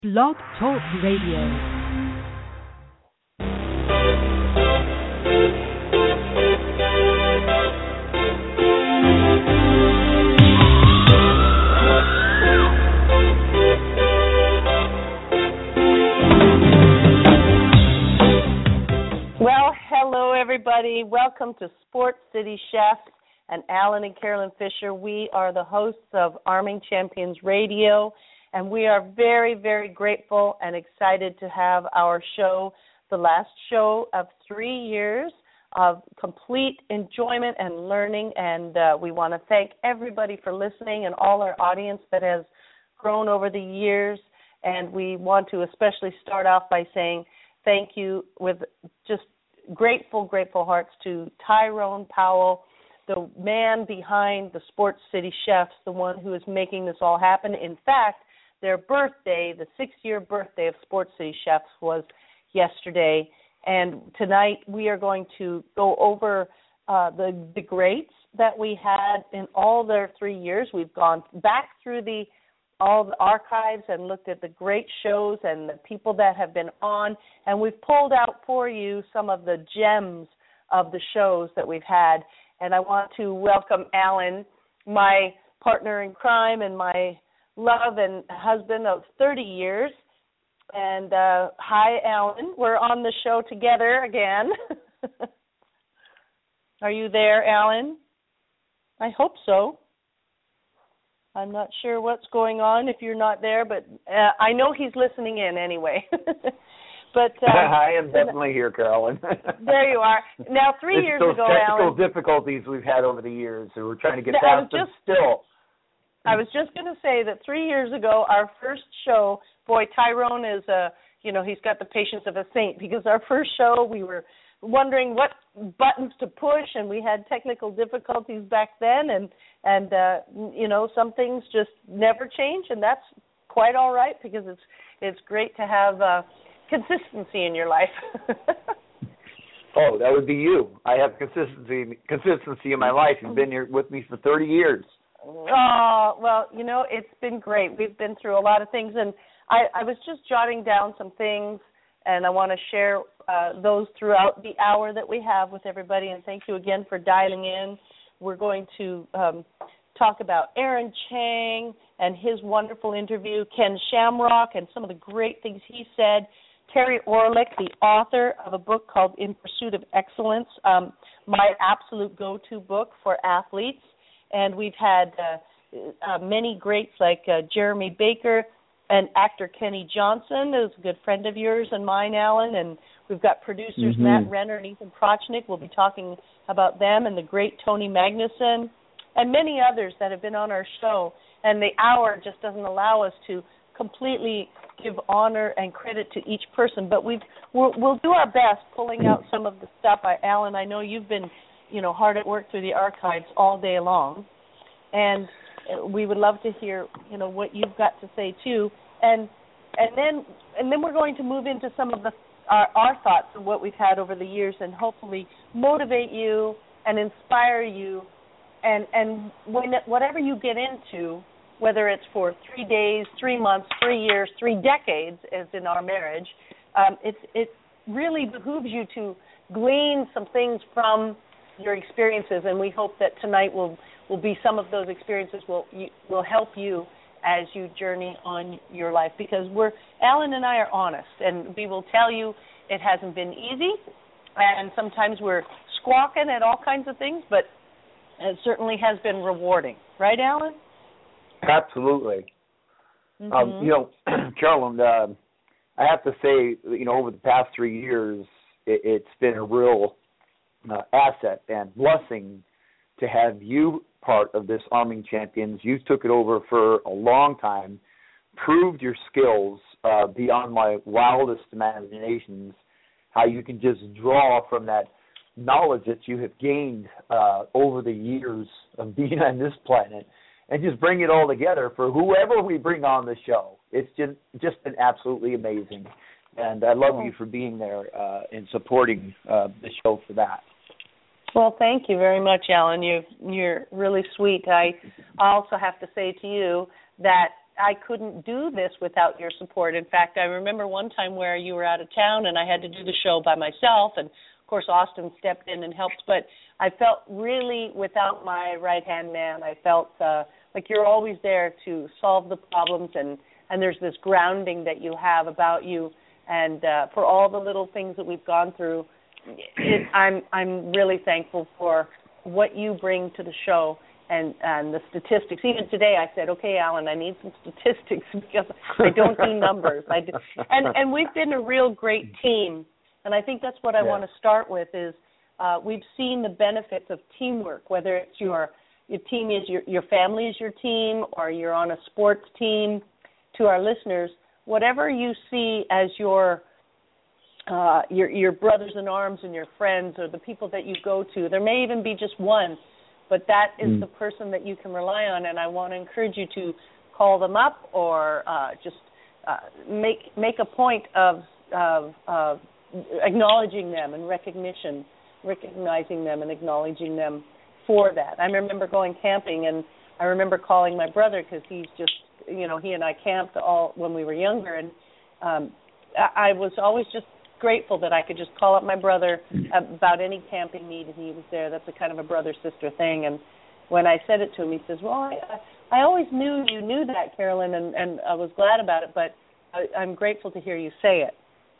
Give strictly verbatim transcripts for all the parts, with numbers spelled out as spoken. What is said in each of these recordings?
Blog Talk Radio. Well, hello everybody. Welcome to Sports City Chefs and Alan and Carolyn Fisher. We are the hosts of Arming Champions Radio, and we are very, very grateful and excited to have our show, the last show of three years of complete enjoyment and learning, and uh, we want to thank everybody for listening and all our audience that has grown over the years, and we want to especially start off by saying thank you with just grateful, grateful hearts to Tyrone Powell, the man behind the Sports City Chefs, the one who is making this all happen. In fact, their birthday, the six-year birthday of Sports City Chefs, was yesterday. And tonight we are going to go over uh, the, the greats that we had in all their three years. We've gone back through the all the archives and looked at the great shows and the people that have been on, and we've pulled out for you some of the gems of the shows that we've had. And I want to welcome Alan, my partner in crime and my love and husband of thirty years. And uh, hi, Alan. We're on the show together again. Are you there, Alan? I hope so. I'm not sure what's going on if you're not there, but uh, I know he's listening in anyway. But um, I am definitely here, Carolyn. There you are. Now, three it's years those ago, technical Alan, difficulties we've had over the years, so we're trying to get I was past them just, still. I was just going to say that three years ago, our first show, boy, Tyrone is a, you know, he's got the patience of a saint, because our first show, we were wondering what buttons to push, and we had technical difficulties back then, and, and uh, you know, some things just never change, and that's quite all right, because it's it's great to have uh, consistency in your life. Oh, that would be you. I have consistency consistency in my life. You've been here with me for thirty years. Oh, well, you know, it's been great. We've been through a lot of things, and I, I was just jotting down some things, and I want to share uh, those throughout the hour that we have with everybody, and thank you again for dialing in. We're going to um, talk about Aaron Chang and his wonderful interview, Ken Shamrock, and some of the great things he said, Terry Orlick, the author of a book called In Pursuit of Excellence, um, my absolute go-to book for athletes. And we've had uh, uh, many greats like uh, Jeremy Baker and actor Kenny Johnson, who's a good friend of yours and mine, Alan. And we've got producers Mm-hmm. Matt Renner and Ethan Prochnick. We'll be talking about them, and the great Tony Magnuson, and many others that have been on our show. And the hour just doesn't allow us to completely give honor and credit to each person, but we've, we'll, we'll do our best pulling out some of the stuff. I, Alan, I know you've been, you know, hard at work through the archives all day long, and we would love to hear, you know, what you've got to say too. And and then and then we're going to move into some of the our, our thoughts of what we've had over the years, and hopefully motivate you and inspire you, and and when whatever you get into, whether it's for three days, three months, three years, three decades, as in our marriage, um, it, it really behooves you to glean some things from your experiences, and we hope that tonight will, will be some of those experiences will will help you as you journey on your life, because we're Alan and I are honest, and we will tell you it hasn't been easy, and sometimes we're squawking at all kinds of things, but it certainly has been rewarding. Right, Alan? Absolutely. Mm-hmm. Um, you know, Carolyn, uh, I have to say, you know, over the past three years, it, it's been a real uh, asset and blessing to have you part of this Arming Champions. You took it over for a long time, proved your skills uh, beyond my wildest imaginations, how you can just draw from that knowledge that you have gained uh, over the years of being on this planet, and just bring it all together for whoever we bring on the show. It's just just been absolutely amazing. And I love you for being there uh, and supporting uh, the show for that. Well, thank you very much, Alan. You, you're really sweet. I also have to say to you that I couldn't do this without your support. In fact, I remember one time where you were out of town and I had to do the show by myself, and of course Austin stepped in and helped, but I felt really without my right-hand man. I felt uh, like you're always there to solve the problems, and, and there's this grounding that you have about you, and uh, for all the little things that we've gone through, it, I'm I'm really thankful for what you bring to the show. And, and the statistics. Even today I said, okay, Alan, I need some statistics because I don't do numbers. I do. And, and we've been a real great team. And I think that's what I yeah. want to start with is uh, we've seen the benefits of teamwork, whether it's your, your team is your, your family is your team or you're on a sports team. To our listeners, whatever you see as your uh, your, your brothers in arms and your friends or the people that you go to, there may even be just one, but that is mm. the person that you can rely on, and I want to encourage you to call them up or uh, just uh, make make a point of, of, of acknowledging them and recognition, recognizing them and acknowledging them for that. I remember going camping, and I remember calling my brother because he's just, you know, he and I camped all when we were younger, and um, I, I was always just grateful that I could just call up my brother about any camping need, and he was there. That's a kind of a brother-sister thing. And when I said it to him, he says, well, I, I always knew you knew that, Carolyn, and, and I was glad about it, but I, I'm grateful to hear you say it.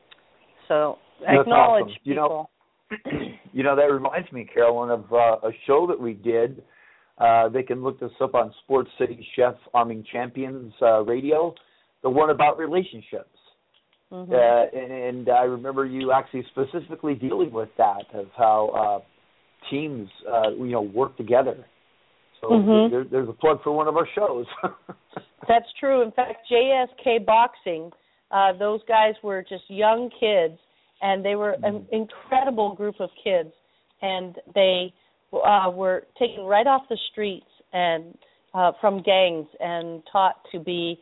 So That's acknowledge awesome. people. You know, you know, that reminds me, Carolyn, of uh, a show that we did. Uh, they can look this up on Sports City Chef Arming Champions uh, Radio, the one about relationships. Mm-hmm. Uh, and, and I remember you actually specifically dealing with that, of how uh, teams, uh, you know, work together. So mm-hmm. there, there's a plug for one of our shows. That's true. In fact, J S K Boxing, uh, those guys were just young kids, and they were an incredible group of kids, and they uh, were taken right off the streets and uh, from gangs and taught to be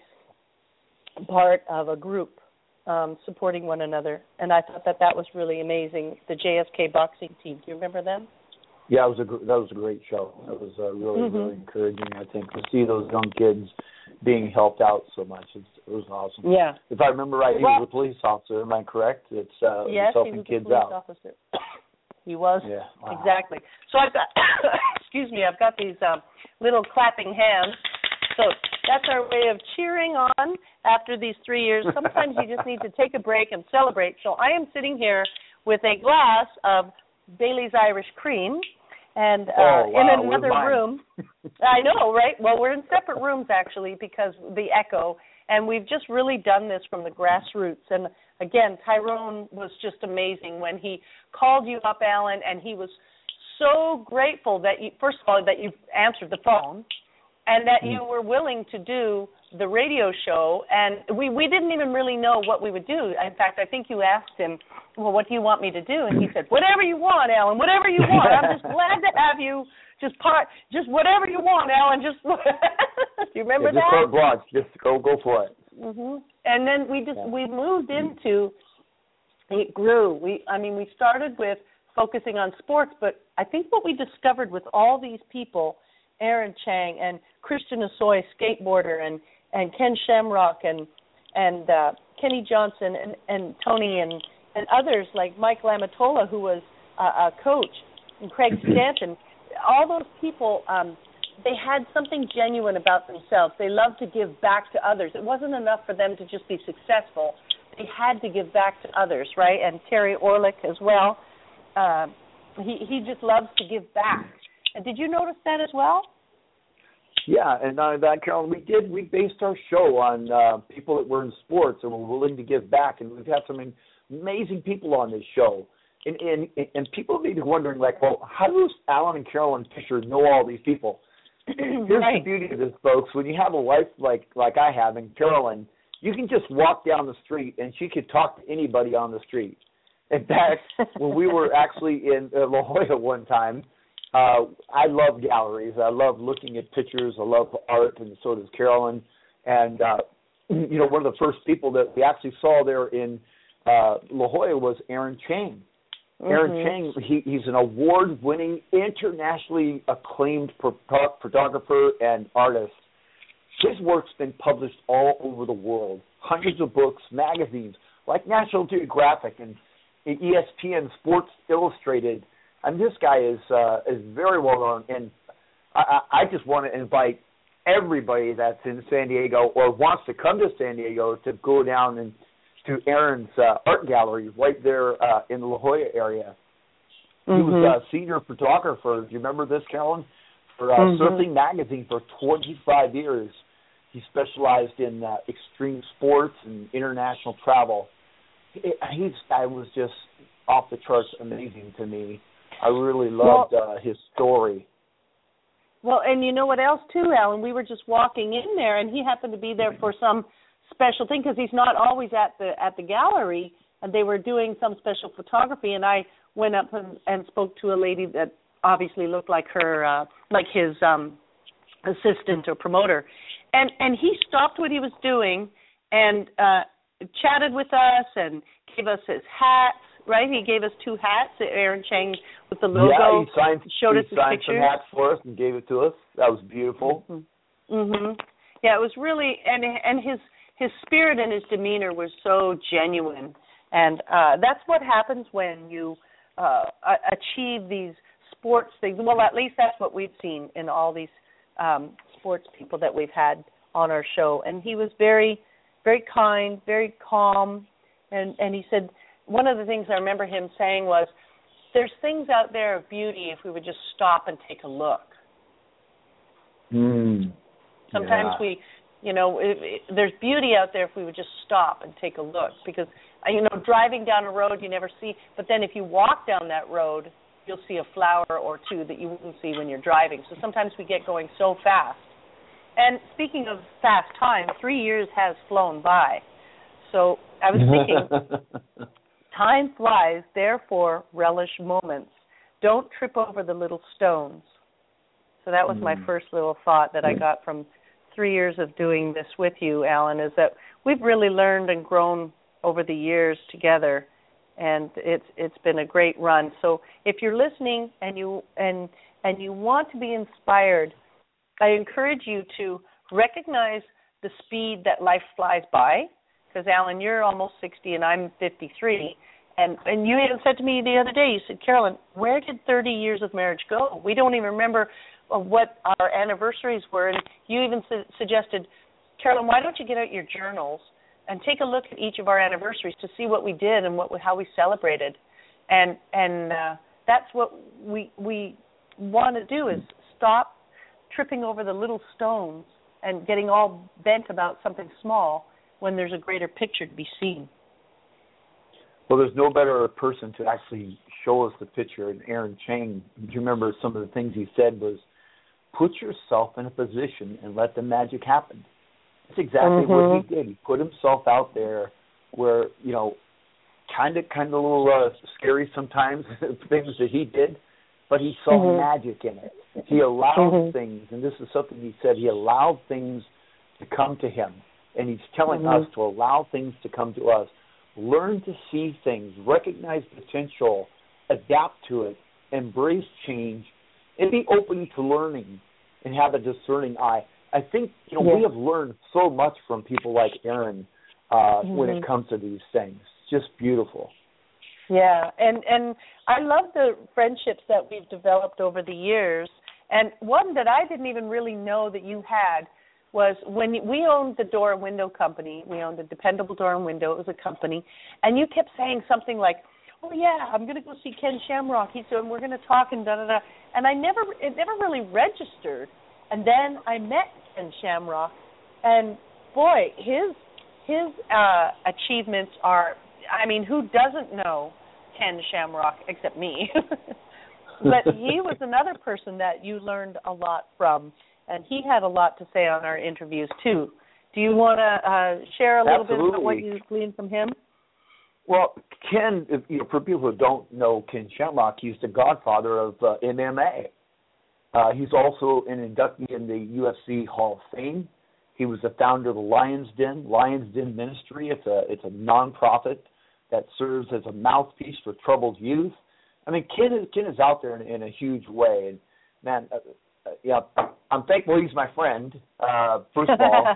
part of a group. Um, supporting one another, and I thought that that was really amazing. The J S K boxing team. Do you remember them? Yeah, it was a that was a great show. It was uh, really mm-hmm. really encouraging. I think to see those young kids being helped out so much. It's, it was awesome. Yeah. If I remember right, he well, was a police officer. Am I correct? It's uh, yes, helping he was kids a police out. officer. He was. Yeah. Wow. Exactly. So I've got. excuse me. I've got these um, little clapping hands. So that's our way of cheering on after these three years. Sometimes you just need to take a break and celebrate. So I am sitting here with a glass of Bailey's Irish Cream, and uh, oh, wow. in another room. I know, right? Well, we're in separate rooms, actually, because the echo, and we've just really done this from the grassroots. And, again, Tyrone was just amazing when he called you up, Alan, and he was so grateful that you, first of all, that you answered the phone, and that you were willing to do the radio show, and we, we didn't even really know what we would do. In fact, I think you asked him, well, what do you want me to do? And he said, whatever you want, Alan, whatever you want. I'm just glad to have you just part, just whatever you want, Alan. Just do you remember yeah, just that? carte blanche. Just go, go for it. Mm-hmm. And then we just yeah. we moved into, it grew. We, I mean, we started with focusing on sports, but I think what we discovered with all these people, Aaron Chang and Christian Asoy, skateboarder, and, and Ken Shamrock and and uh, Kenny Johnson and, and Tony and, and others like Mike Lamatola, who was uh, a coach, and Craig Stanton, all those people, um, they had something genuine about themselves. They loved to give back to others. It wasn't enough for them to just be successful. They had to give back to others, right? And Terry Orlick as well. Uh, he, he just loves to give back. And did you notice that as well? Yeah, and not only that, Carolyn, we did. We based our show on uh, people that were in sports and were willing to give back, and we've had some amazing people on this show. And and, and people may be wondering, like, well, how does Alan and Carolyn Fisher know all these people? Here's right. the beauty of this, folks. When you have a wife like like I have, and Carolyn, you can just walk down the street, and she could talk to anybody on the street. In fact, when we were actually in uh, La Jolla one time, Uh, I love galleries. I love looking at pictures. I love art, and so does Carolyn. And, uh, you know, one of the first people that we actually saw there in uh, La Jolla was Aaron Chang. Mm-hmm. Aaron Chang, he, he's an award-winning, internationally acclaimed photographer and artist. his work's been published all over the world, hundreds of books, magazines, like National Geographic and E S P N Sports Illustrated. I mean, this guy is uh, is very well known, and I, I just want to invite everybody that's in San Diego or wants to come to San Diego to go down and to Aaron's uh, art gallery right there uh, in the La Jolla area. Mm-hmm. He was a senior photographer. Do you remember this, Carolyn? For uh, mm-hmm. Surfing Magazine for twenty-five years. He specialized in uh, extreme sports and international travel. He, this guy was just off the charts amazing to me. I really loved well, uh, his story. Well, and you know what else, too, Alan? We were just walking in there, and he happened to be there for some special thing because he's not always at the at the gallery, and they were doing some special photography, and I went up and, and spoke to a lady that obviously looked like her, uh, like his um, assistant or promoter, and and he stopped what he was doing and uh, chatted with us and gave us his hats. Right, he gave us two hats, Aaron Chang with the logo. Yeah, he signed, showed he us his signed pictures. some hats for us and gave it to us. That was beautiful. Mm-hmm. mm-hmm. Yeah, it was really, and and his his spirit and his demeanor was so genuine, and uh, that's what happens when you uh, achieve these sports things. Well, at least that's what we've seen in all these um, sports people that we've had on our show. And he was very, very kind, very calm, and and he said. One of the things I remember him saying was, there's things out there of beauty if we would just stop and take a look. Mm, Sometimes yeah. we, you know, it, it, there's beauty out there if we would just stop and take a look. Because, you know, driving down a road you never see, but then if you walk down that road, you'll see a flower or two that you wouldn't see when you're driving. So sometimes we get going so fast. And speaking of fast time, three years has flown by. So I was thinking... Time flies, therefore relish moments. Don't trip over the little stones. So that was mm. my first little thought that I got from three years of doing this with you, Alan, is that we've really learned and grown over the years together, and it's it's been a great run. So if you're listening and you and and you want to be inspired, I encourage you to recognize the speed that life flies by. Because, Alan, you're almost sixty and I'm fifty-three. And and you even said to me the other day, you said, Carolyn, where did thirty years of marriage go? We don't even remember what our anniversaries were. And you even su- suggested, Carolyn, why don't you get out your journals and take a look at each of our anniversaries to see what we did and what how we celebrated. And and uh, that's what we we want to do is stop tripping over the little stones and getting all bent about something small when there's a greater picture to be seen. Well, there's no better person to actually show us the picture. And Aaron Chang, do you remember some of the things he said was, put yourself in a position and let the magic happen. That's exactly mm-hmm. what he did. He put himself out there where, you know, kind of kind of a little uh, scary sometimes, things that he did, but he saw mm-hmm. magic in it. He allowed mm-hmm. things, and this is something he said, he allowed things to come to him. And he's telling mm-hmm. us to allow things to come to us. Learn to see things, recognize potential, adapt to it, embrace change, and be open to learning and have a discerning eye. I think, you know, yeah. we have learned so much from people like Aaron uh, mm-hmm. when it comes to these things. Just beautiful. Yeah, and, and I love the friendships that we've developed over the years. And one that I didn't even really know that you had was when we owned the door and window company. We owned a Dependable Door and Window. It was a company. And you kept saying something like, oh, yeah, I'm going to go see Ken Shamrock. He's doing, we're going to talk and da-da-da. And I never, it never really registered. And then I met Ken Shamrock. And, boy, his his uh, achievements are, I mean, who doesn't know Ken Shamrock except me? But he was another person that you learned a lot from. And he had a lot to say on our interviews, too. Do you want to uh, share a little Absolutely. bit about what you gleaned from him? Well, Ken, if, you know, for people who don't know Ken Shamrock, he's the godfather of uh, M M A. Uh, he's also an inductee in the U F C Hall of Fame. He was the founder of the Lions Den, Lions Den Ministry. It's a it's a nonprofit that serves as a mouthpiece for troubled youth. I mean, Ken is, Ken is out there in, in a huge way. And, man, uh, uh, yeah, I'm thankful he's my friend, uh, first of all.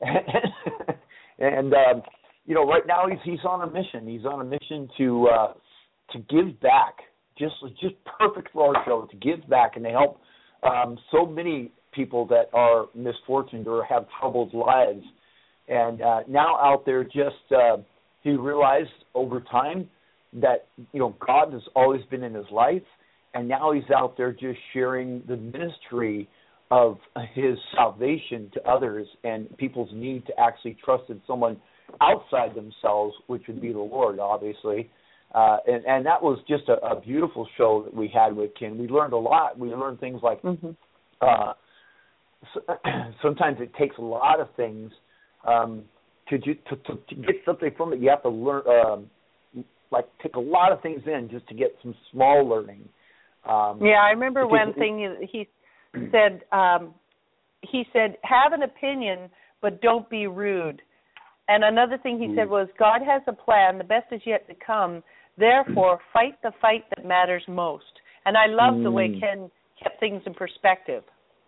and, um, you know, right now he's he's on a mission. He's on a mission to uh, to give back. Just just perfect for our show, to give back and to help um, so many people that are misfortunate or have troubled lives. And uh, now out there, just uh, he realized over time that, you know, God has always been in his life, and now he's out there just sharing the ministry of his salvation to others and people's need to actually trust in someone outside themselves, which would be the Lord, obviously. Uh, and, and that was just a, a beautiful show that we had with Ken. We learned a lot. We learned things like mm-hmm. uh, so, sometimes it takes a lot of things um, to, to, to to get something from it. You have to learn, um, like take a lot of things in just to get some small learning. Um, yeah, I remember one thing he said. Um, he said, "Have an opinion, but don't be rude." And another thing he said was, "God has a plan. The best is yet to come. Therefore, fight the fight that matters most." And I love mm. the way Ken kept things in perspective.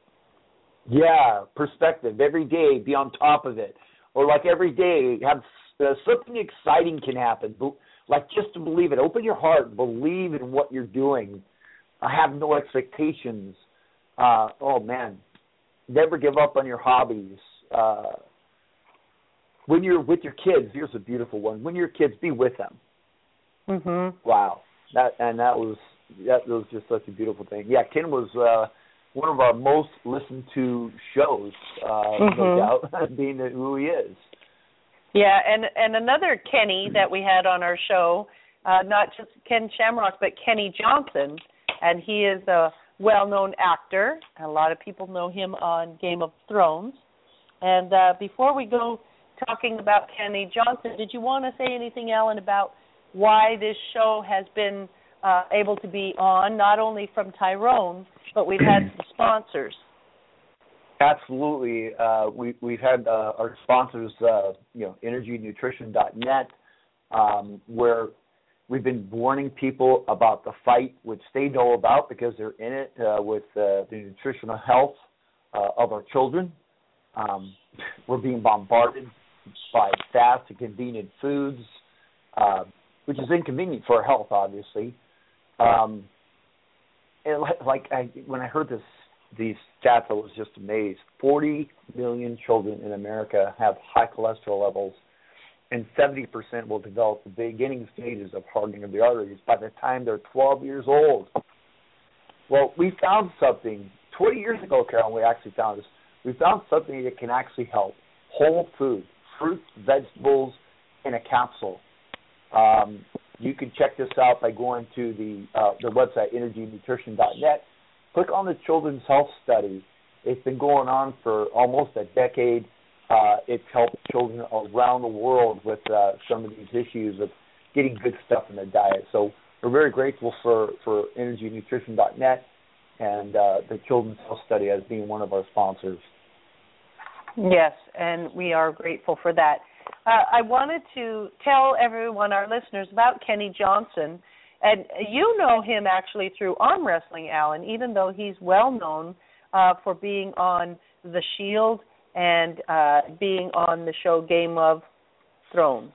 Yeah, perspective. Every day, be on top of it. Or like every day, have uh, something exciting can happen. Like just to believe it. Open your heart. Believe in what you're doing. I have no expectations. Uh, oh, man. Never give up on your hobbies. Uh, when you're with your kids, here's a beautiful one. When you're kids, be with them. Mm-hmm. Wow. That and that was that was just such a beautiful thing. Yeah, Ken was uh, one of our most listened to shows, uh, mm-hmm. no doubt, being who he is. Yeah, and and another Kenny that we had on our show, uh, not just Ken Shamrock, but Kenny Johnson, and he is a well-known actor. A lot of people know him on Game of Thrones. And uh, before we go talking about Kenny Johnson, did you want to say anything, Alan, about why this show has been uh, able to be on, not only from Tyrone, but we've had some sponsors? Absolutely. Uh, we, we've had uh, our sponsors, uh, you know, energy nutrition dot net, um, where we've been warning people about the fight, which they know about because they're in it uh, with uh, the nutritional health uh, of our children. Um, we're being bombarded by fast and convenient foods, uh, which is inconvenient for our health, obviously. Um, and like I, when I heard this, these stats, I was just amazed. forty million children in America have high cholesterol levels, and seventy percent will develop the beginning stages of hardening of the arteries by the time they're twelve years old. Well, we found something. twenty years ago, Carol, we actually found this. We found something that can actually help. Whole food, fruits, vegetables in a capsule. Um, you can check this out by going to the uh, the website, energy nutrition dot net. Click on the Children's Health Study. It's been going on for almost a decade. Uh, it's helped children around the world with uh, some of these issues of getting good stuff in their diet. So we're very grateful for, for energy nutrition dot net and uh, the Children's Health Study as being one of our sponsors. Yes, and we are grateful for that. Uh, I wanted to tell everyone, our listeners, about Kenny Johnson. And you know him actually through arm wrestling, Alan, even though he's well known uh, for being on The Shield and uh, being on the show Game of Thrones.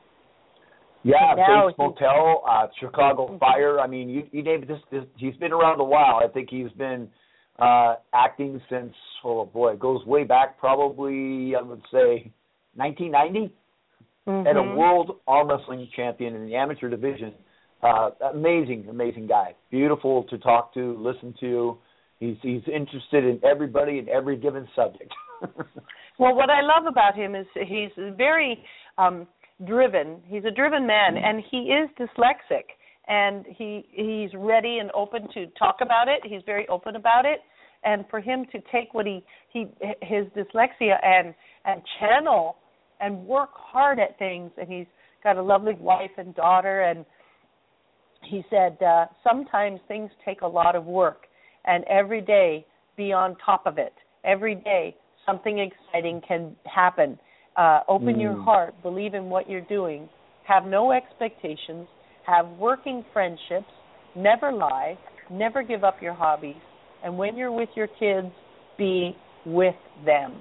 Yeah, Bates Motel, uh, Chicago mm-hmm. Fire. I mean, you, you name it. This, this, he's been around a while. I think he's been uh, acting since, oh boy, it goes way back, probably, I would say, nineteen ninety. Mm-hmm. And a world arm wrestling champion in the amateur division. Uh, amazing, amazing guy. Beautiful to talk to, listen to. He's he's interested in everybody and every given subject. Well, what I love about him is he's very um, driven. He's a driven man, and he is dyslexic. And he he's ready and open to talk about it. He's very open about it. And for him to take what he, he his dyslexia and, and channel and work hard at things, and he's got a lovely wife and daughter, and he said, uh, sometimes things take a lot of work, and every day be on top of it. Every day something exciting can happen. Uh, open mm. your heart, believe in what you're doing, have no expectations, have working friendships, never lie, never give up your hobbies, and when you're with your kids, be with them.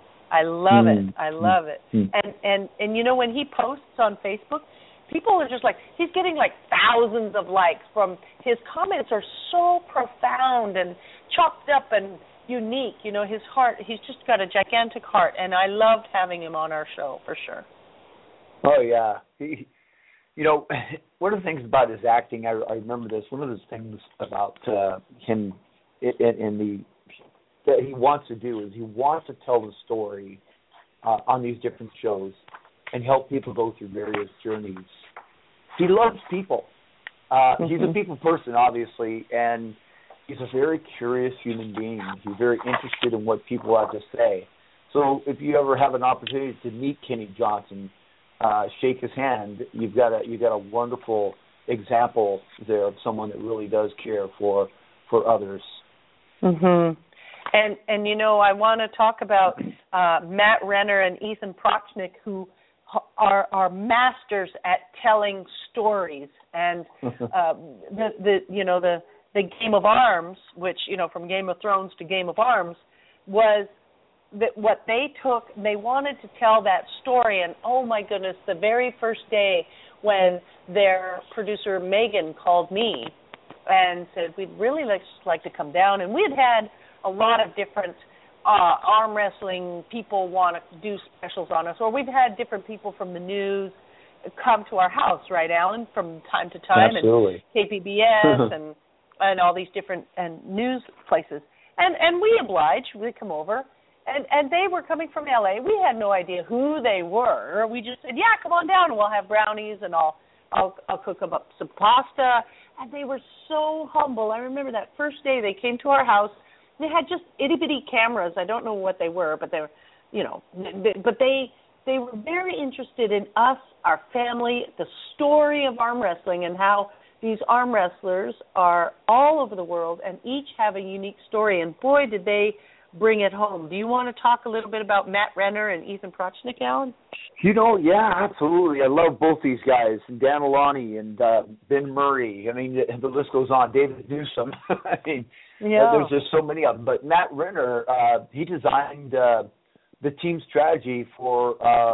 I love mm. it. I love it. Mm. And and and you know, when he posts on Facebook, people are just like, he's getting like thousands of likes from his comments are so profound and chopped up and unique. You know, his heart, he's just got a gigantic heart, and I loved having him on our show for sure. Oh yeah. He, you know, one of the things about his acting, I, I remember this, one of the things about uh, him in, in the that he wants to do is he wants to tell the story uh, on these different shows and help people go through various journeys. He loves people. Uh, mm-hmm. He's a people person, obviously, and he's a very curious human being. He's very interested in what people have to say. So if you ever have an opportunity to meet Kenny Johnson, uh, shake his hand, you've got a you've got a wonderful example there of someone that really does care for for others. Mhm. And and you know, I want to talk about uh, Matt Renner and Ethan Prochnick, who are are masters at telling stories. And uh, the the you know the the Game of Arms, which you know from Game of Thrones to Game of Arms, was that what they took. They wanted to tell that story, and oh my goodness, the very first day when their producer Megan called me and said we'd really like like to come down, and we had had a lot of different uh, arm wrestling people want to do specials on us, or we've had different people from the news come to our house, right, Alan, from time to time, Absolutely. and K P B S and and all these different and news places, and and we oblige, we come over, and and they were coming from L A. We had no idea who they were. We just said, yeah, come on down, and we'll have brownies, and I'll I'll I'll cook them up some pasta, and they were so humble. I remember that first day they came to our house. They had just itty-bitty cameras. I don't know what they were, but they were, you know, they, but they they were very interested in us, our family, the story of arm wrestling, and how these arm wrestlers are all over the world and each have a unique story. And boy, did they bring it home. Do you want to talk a little bit about Matt Renner and Ethan Prochnick, Alan? You know, yeah, absolutely. I love both these guys, and Dan Alani and uh, Ben Murray. I mean, the, the list goes on. David Newsom. I mean, yeah. there's just so many of them. But Matt Renner, uh, he designed uh, the team strategy for, uh,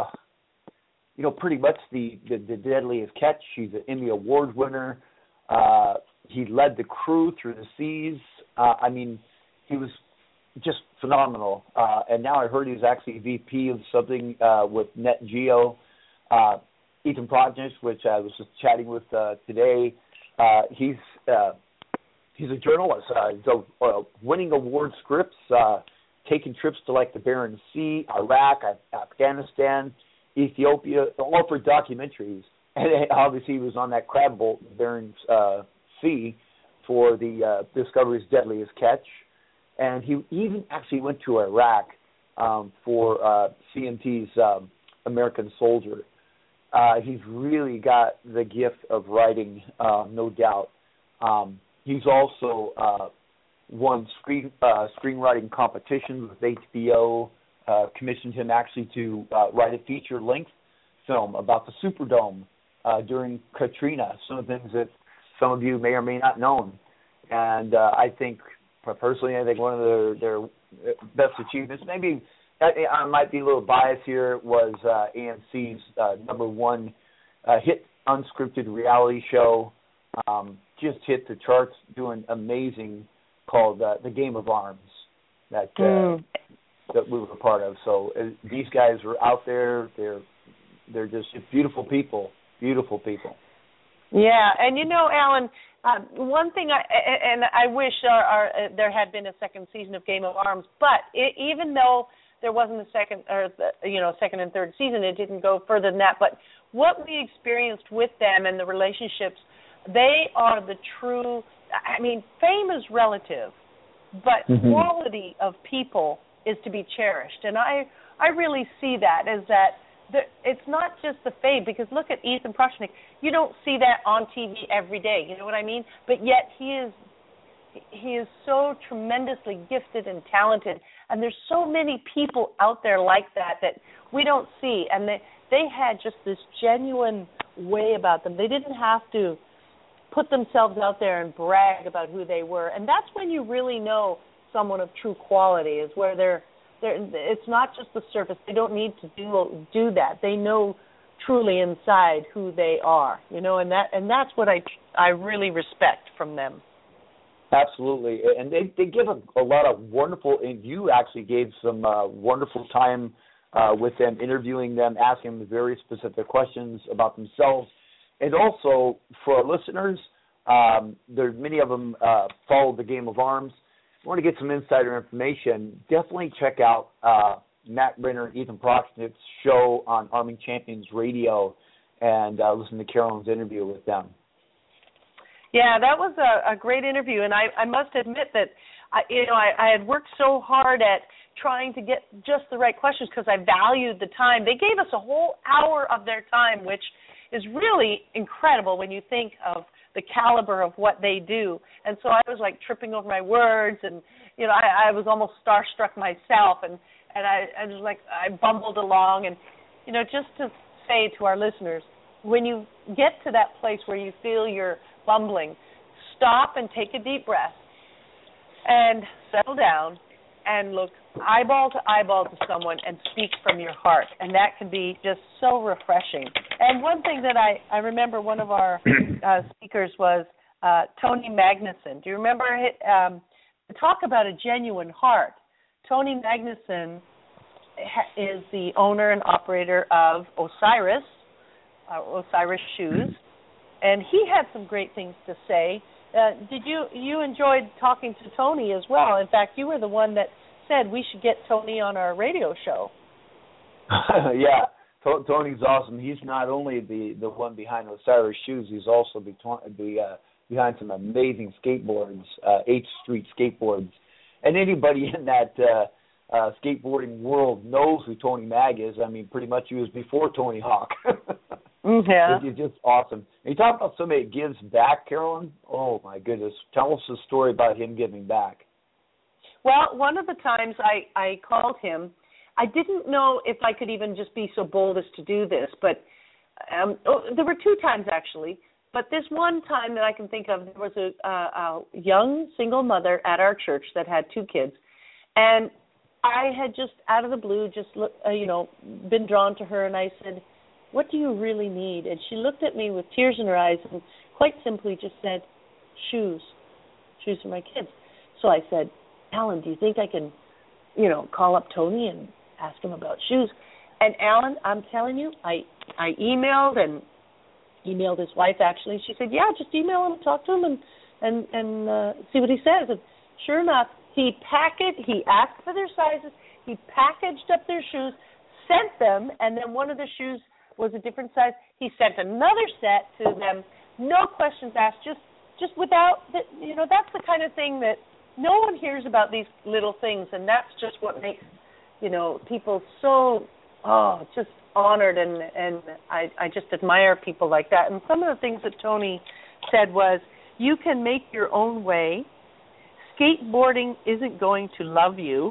you know, pretty much the, the, the Deadliest Catch. He's an Emmy Award winner. Uh, he led the crew through the seas. Uh, I mean, he was just phenomenal. Uh, and now I heard he's actually V P of something uh, with Net Geo. Uh, Ethan Prochnick, which I was just chatting with uh, today, uh, he's uh, he's a journalist. Uh, he's a, uh, winning award scripts, uh, taking trips to like the Barents Sea, Iraq, Afghanistan, Ethiopia, all for documentaries. And obviously he was on that crab boat in Barents uh, Sea for the uh, Discovery's Deadliest Catch. And he even actually went to Iraq um, for uh, C M T's um, American Soldier. Uh, he's really got the gift of writing, uh, no doubt. Um, he's also uh, won screen uh, screenwriting competitions with H B O. Uh, commissioned him actually to uh, write a feature-length film about the Superdome uh, during Katrina. Some of the things that some of you may or may not know. And uh, I think. Personally, I think one of their, their best achievements, maybe I, I might be a little biased here, was uh, A M C's uh, number one uh, hit unscripted reality show. Um, just hit the charts, doing amazing, called uh, The Game of Arms, that uh, mm. that we were a part of. So uh, these guys were out there. They're they're just beautiful people, beautiful people. Yeah, and you know, Alan, um, one thing I and I wish our, our, uh, there had been a second season of Game of Arms, but it, even though there wasn't a second or the, you know second and third season, it didn't go further than that. But what we experienced with them and the relationships, they are the true. I mean, fame is relative, but mm-hmm. quality of people is to be cherished, and I I really see that as that. The, it's not just the fame, because look at Ethan Prochnick. You don't see that on T V every day. You know what I mean? But yet he is he is so tremendously gifted and talented, and there's so many people out there like that that we don't see. And they they had just this genuine way about them. They didn't have to put themselves out there and brag about who they were. And that's when you really know someone of true quality, is where they're, they're it's not just the surface. They don't need to do do that. They know truly inside who they are, you know, and that and that's what I I really respect from them. Absolutely, and they they give a, a lot of wonderful. And you actually gave some uh, wonderful time uh, with them, interviewing them, asking them very specific questions about themselves, and also for our listeners, um, there's many of them uh, follow the Game of Arms. If you want to get some insider information, definitely check out uh, Matt Renner and Ethan Prochnick's show on Arming Champions Radio, and uh, listen to Carolyn's interview with them. Yeah, that was a, a great interview, and I, I must admit that I, you know I, I had worked so hard at trying to get just the right questions because I valued the time. They gave us a whole hour of their time, which is really incredible when you think of the caliber of what they do. And so I was like tripping over my words, and you know I, I was almost starstruck myself, and and I, I was like I bumbled along, and you know just to say to our listeners, when you get to that place where you feel you're bumbling, stop and take a deep breath and settle down and look eyeball to eyeball to someone and speak from your heart, and that can be just so refreshing. And one thing that I, I remember, one of our uh, speakers was uh, Tony Magnuson. Do you remember it? Um, talk about a genuine heart. Tony Magnuson ha- is the owner and operator of Osiris, uh, Osiris Shoes, and he had some great things to say. Uh, did you you enjoyed talking to Tony as well? In fact, you were the one that said we should get Tony on our radio show. Yeah, T- Tony's awesome. He's not only the, the one behind Osiris Shoes, he's also be, be, uh, behind some amazing skateboards, uh, H Street skateboards. And anybody in that uh, uh, skateboarding world knows who Tony Mag is. I mean, pretty much he was before Tony Hawk. Yeah. It's just awesome. And you talk about somebody that gives back, Carolyn. Oh, my goodness. Tell us a story about him giving back. Well, one of the times I, I called him, I didn't know if I could even just be so bold as to do this, but um, oh, there were two times actually. But this one time that I can think of, there was a, a, a young single mother at our church that had two kids, and I had just out of the blue just look, uh, you know, been drawn to her, and I said, "What do you really need?" And she looked at me with tears in her eyes and quite simply just said, "Shoes, shoes for my kids." So I said, "Alan, do you think I can, you know, call up Tony and ask him about shoes?" And Alan, I'm telling you, I I emailed and emailed his wife actually. She said, "Yeah, just email him, talk to him, and and and uh, see what he says." And sure enough, he packaged. He asked for their sizes. He packaged up their shoes, sent them, and then one of the shoes was a different size. He sent another set to them, no questions asked, just just without, the, you know, that's the kind of thing that no one hears about, these little things, and that's just what makes, you know, people so, oh, just honored, and, and I, I just admire people like that. And some of the things that Tony said was, you can make your own way. Skateboarding isn't going to love you.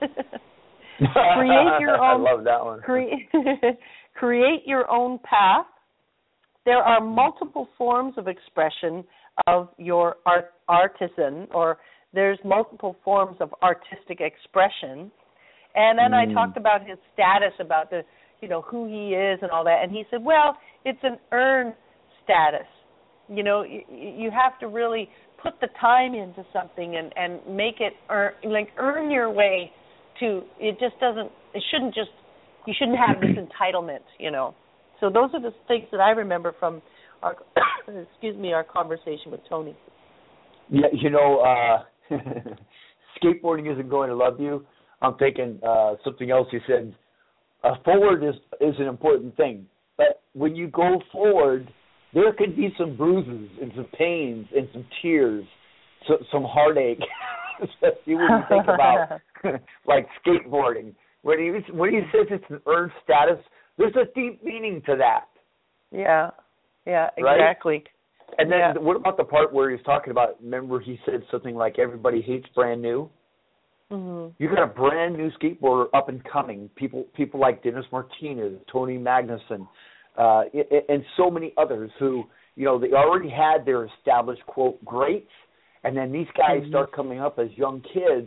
Create your own. I love that one. Create, create your own path. There are multiple forms of expression of your art, artisan, or there's multiple forms of artistic expression. And then mm. I talked about his status, about the, you know, who he is and all that. And he said, well, it's an earned status. You know, you, you have to really put the time into something and, and make it earn, like earn your way to, it just doesn't, it shouldn't just, you shouldn't have this entitlement, you know. So those are the things that I remember from our, excuse me, our conversation with Tony. Yeah, you know, uh, skateboarding isn't going to love you. I'm thinking uh, something else he said. Uh, forward is is an important thing, but when you go forward, there could be some bruises and some pains and some tears, so, some heartache, especially when you think about like skateboarding. When he when he says it's an earned status, there's a deep meaning to that. Yeah, yeah, right? exactly. And then yeah. what about the part where he's talking about? Remember, he said something like everybody hates brand new. Mm-hmm. You got a brand new skateboarder up and coming. People, people like Dennis Martinez, Tony Magnuson, uh, and so many others who, you know, they already had their established quote greats, and then these guys mm-hmm. start coming up as young kids,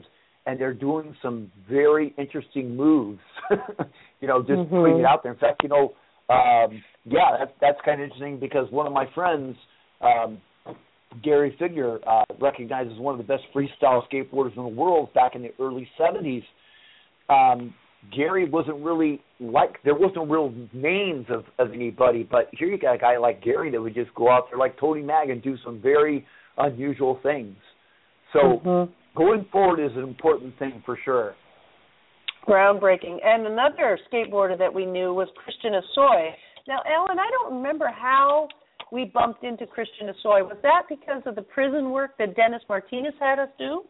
and they're doing some very interesting moves. you know, just mm-hmm. putting it out there. In fact, you know, um, yeah, that's that's kind of interesting because one of my friends, um, Gary Figure, uh, recognized as one of the best freestyle skateboarders in the world back in the early seventies. Um, Gary wasn't really like, there wasn't real names of, of anybody, but here you got a guy like Gary that would just go out there like Tony Mag and do some very unusual things. So mm-hmm. going forward is an important thing for sure. Groundbreaking. And another skateboarder that we knew was Christian Hosoi. Now, Alan, I don't remember how we bumped into Christian Hosoi. Was that because of the prison work that Dennis Martinez had us do?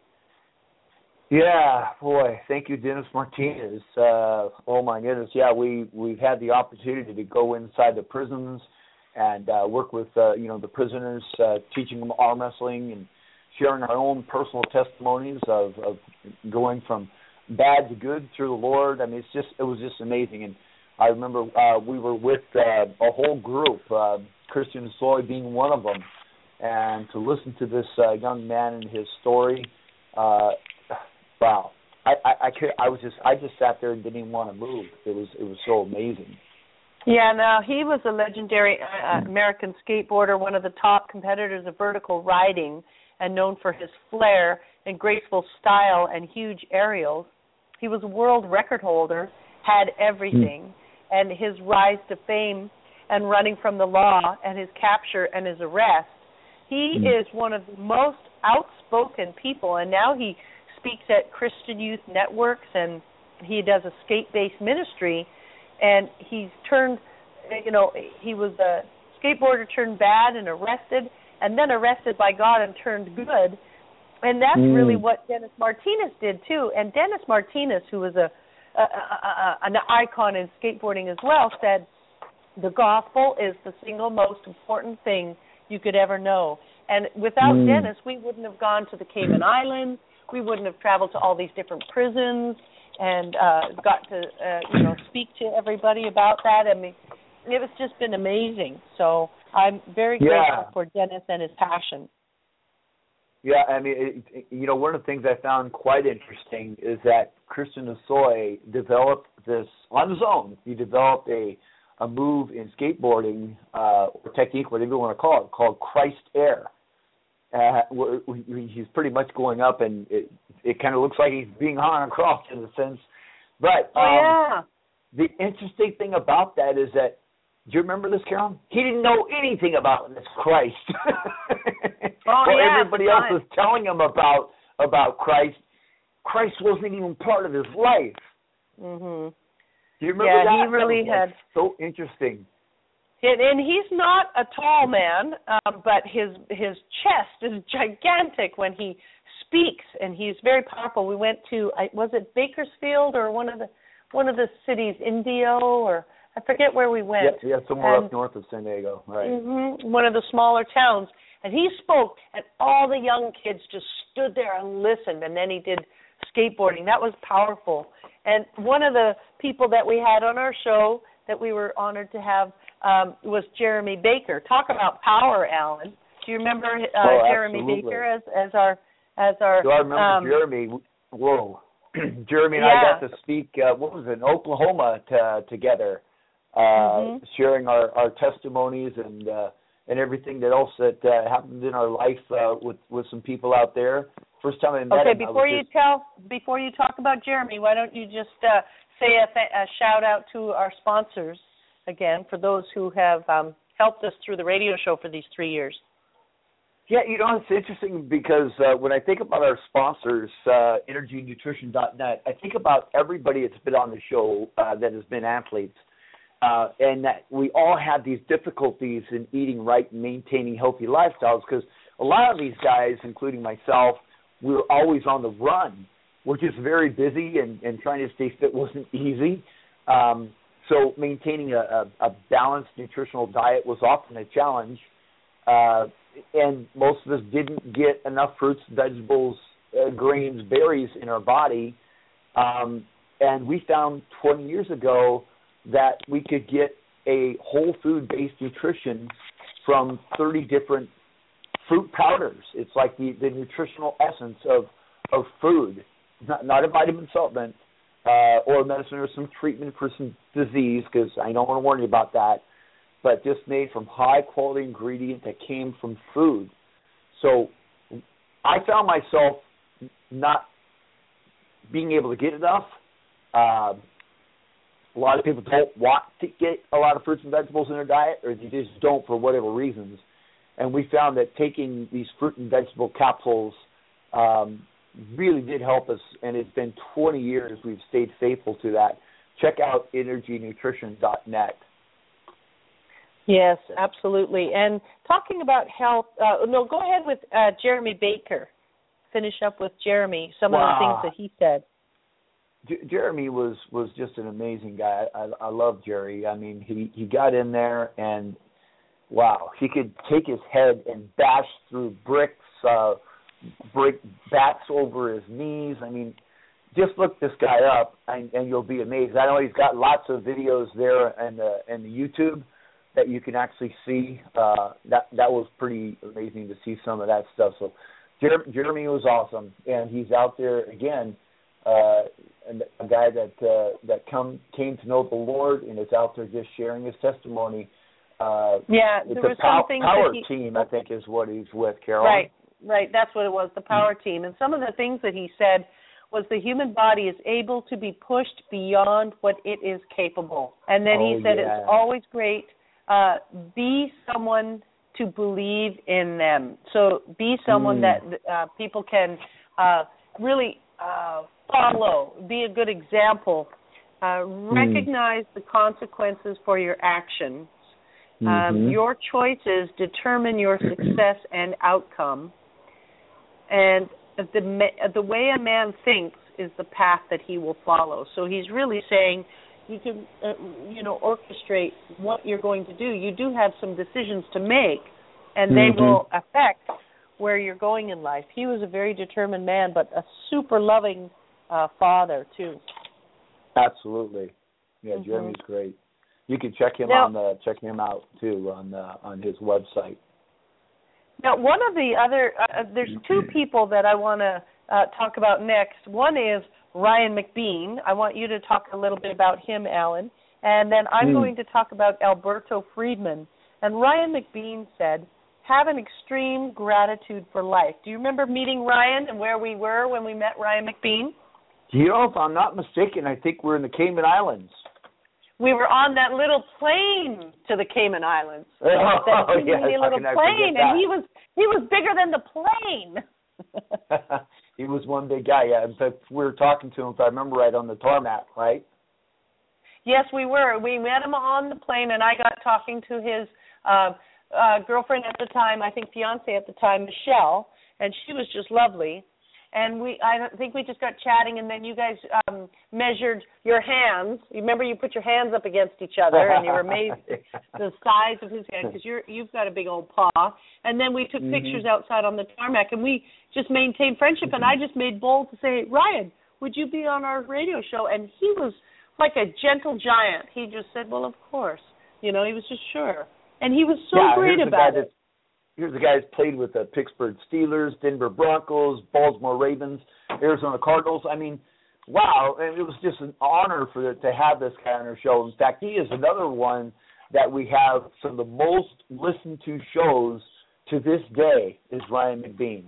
Yeah, boy, thank you, Dennis Martinez. Uh, oh, my goodness. Yeah, we, we've had the opportunity to go inside the prisons and uh, work with, uh, you know, the prisoners, uh, teaching them arm wrestling and sharing our own personal testimonies of, of going from bad to good through the Lord. I mean, it's just it was just amazing. And I remember uh, we were with uh, a whole group, uh, Christian Hosoi being one of them, and to listen to this uh, young man and his story, uh, wow. I, I, I could I was just I just sat there and didn't even want to move. It was it was so amazing. Yeah, now he was a legendary uh, American skateboarder, one of the top competitors of vertical riding, and known for his flair and graceful style and huge aerials. He was a world record holder, had everything, mm. and his rise to fame and running from the law and his capture and his arrest. He mm. is one of the most outspoken people, and now he speaks at Christian Youth Networks, and he does a skate-based ministry, and he's turned, you know, he was a skateboarder turned bad and arrested, and then arrested by God and turned good. And that's mm. really what Dennis Martinez did, too. And Dennis Martinez, who was a, a, a, a an icon in skateboarding as well, said, the gospel is the single most important thing you could ever know. And without mm. Dennis, we wouldn't have gone to the Cayman Islands. We wouldn't have traveled to all these different prisons and uh, got to, uh, you know, speak to everybody about that. I mean, it was just been amazing. So I'm very yeah. grateful for Dennis and his passion. Yeah, I mean, it, it, you know, one of the things I found quite interesting is that Christian Hosoi developed this on his own. He developed a a move in skateboarding uh, or technique, whatever you want to call it, called Christ Air. Uh, he's pretty much going up, and it, it kind of looks like he's being hung on a cross in a sense. But um, oh, yeah. the interesting thing about that is that, do you remember this, Carolyn? He didn't know anything about this Christ. Oh, well, yeah, everybody else was telling him about about Christ. Christ wasn't even part of his life. Mhm. Do you remember yeah, that? Yeah, he really that had. So interesting. And, and he's not a tall man, um, but his his chest is gigantic when he speaks, and he's very powerful. We went to, was it Bakersfield or one of the one of the cities, Indio, or I forget where we went. Yeah, yeah somewhere and, up north of San Diego, right? Mm-hmm, one of the smaller towns, and he spoke, and all the young kids just stood there and listened. And then he did skateboarding. That was powerful. And one of the people that we had on our show that we were honored to have um, was Jeremy Baker. Talk about power, Alan. Do you remember uh, oh, Jeremy absolutely. Baker as as our as our? Do I remember um, Jeremy? Whoa, Jeremy and yeah. I got to speak. Uh, what was it, in Oklahoma t- together, uh, mm-hmm. sharing our, our testimonies and uh, and everything that else that uh, happened in our life uh, with with some people out there. First time I met okay, him. before you just... tell, before you talk about Jeremy, why don't you just uh, say a, th- a shout out to our sponsors again, for those who have um, helped us through the radio show for these three years. Yeah, you know, it's interesting because uh, when I think about our sponsors, uh, energy nutrition dot net, I think about everybody that's been on the show uh, that has been athletes, uh, and that we all have these difficulties in eating right and maintaining healthy lifestyles because a lot of these guys, including myself, we were always on the run. We're just very busy, and, and trying to stay fit wasn't easy. Um, so maintaining a, a, a balanced nutritional diet was often a challenge. Uh, and most of us didn't get enough fruits, vegetables, uh, grains, berries in our body. Um, and we found twenty years ago that we could get a whole food-based nutrition from thirty different fruit powders. It's like the, the nutritional essence of, of food. not, not a vitamin supplement uh, or medicine or some treatment for some disease, because I don't want to warn you about that, but just made from high-quality ingredient that came from food. So I found myself not being able to get enough. Uh, a lot of people don't want to get a lot of fruits and vegetables in their diet, or they just don't for whatever reasons. And we found that taking these fruit and vegetable capsules um, really did help us, and it's been twenty years we've stayed faithful to that. Check out energy nutrition dot net. Yes, absolutely. And talking about health, uh, no, go ahead with uh, Jeremy Baker. Finish up with Jeremy, some wow. of the things that he said. J- Jeremy was, was just an amazing guy. I, I love Jerry. I mean, he, he got in there and, wow, he could take his head and bash through bricks, uh, break bats over his knees. I mean, just look this guy up, and, and you'll be amazed. I know he's got lots of videos there in the, in the YouTube that you can actually see. Uh, that that was pretty amazing to see some of that stuff. So Jer- Jeremy was awesome, and he's out there again, uh, a guy that uh, that come came to know the Lord and is out there just sharing his testimony. Uh, yeah, it's there a was pow- something power he, team, I think, is what he's with, Carol. Right, right. That's what it was, the power team. And some of the things that he said was the human body is able to be pushed beyond what it is capable. And then oh, he said yeah. it's always great. Uh, be someone to believe in them. So be someone mm. that uh, people can uh, really uh, follow. Be a good example. Uh, mm. Recognize the consequences for your actions. Mm-hmm. Um, your choices determine your success and outcome. And the the way a man thinks is the path that he will follow. So he's really saying, you can, uh, you know, orchestrate what you're going to do. You do have some decisions to make, and they mm-hmm. will affect where you're going in life. He was a very determined man, but a super loving uh, father too. Absolutely, yeah. Mm-hmm. Jeremy's great. You can check him now, on the check him out too on uh, on his website. Now, one of the other uh, there's two people that I want to uh, talk about next. One is Ryan McBean. I want you to talk a little bit about him, Alan. And then I'm mm. going to talk about Alberto Friedman. And Ryan McBean said, have an extreme gratitude for life. Do you remember meeting Ryan and where we were when we met Ryan McBean? You know, if I'm not mistaken, I think we're in the Cayman Islands. We were on that little plane to the Cayman Islands. Oh, that yes, little plane, and he was he was bigger than the plane. He was one big guy, yeah. In fact, we were talking to him, if I remember right, on the tarmac, right? Yes, we were. We met him on the plane, and I got talking to his uh, uh, girlfriend at the time, I think fiance at the time, Michelle, and she was just lovely. And we, I think we just got chatting, and then you guys um, measured your hands. You remember you put your hands up against each other, and you were amazed at the size of his hand because you're you've got a big old paw. And then we took mm-hmm. pictures outside on the tarmac, and we just maintained friendship. And I just made bold to say, Ryan, would you be on our radio show? And he was like a gentle giant. He just said, well, of course. You know, he was just sure. And he was so yeah, great about it. Here's the guy who's played with the Pittsburgh Steelers, Denver Broncos, Baltimore Ravens, Arizona Cardinals. I mean, wow, and it was just an honor for the, to have this guy on our show. In fact, he is another one that we have some of the most listened to shows to this day is Ryan McBean.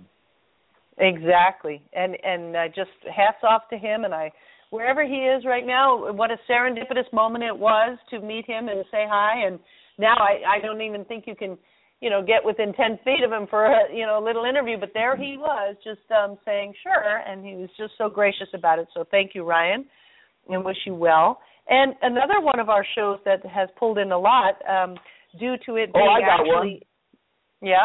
Exactly, and and uh, just hats off to him. And I, wherever he is right now, what a serendipitous moment it was to meet him and say hi. And now I, I don't even think you can, you know, get within ten feet of him for a, you know, a little interview. But there he was just um, saying sure, and he was just so gracious about it. So thank you, Ryan, and wish you well. And another one of our shows that has pulled in a lot um, due to it being oh, I got actually... one. Yeah?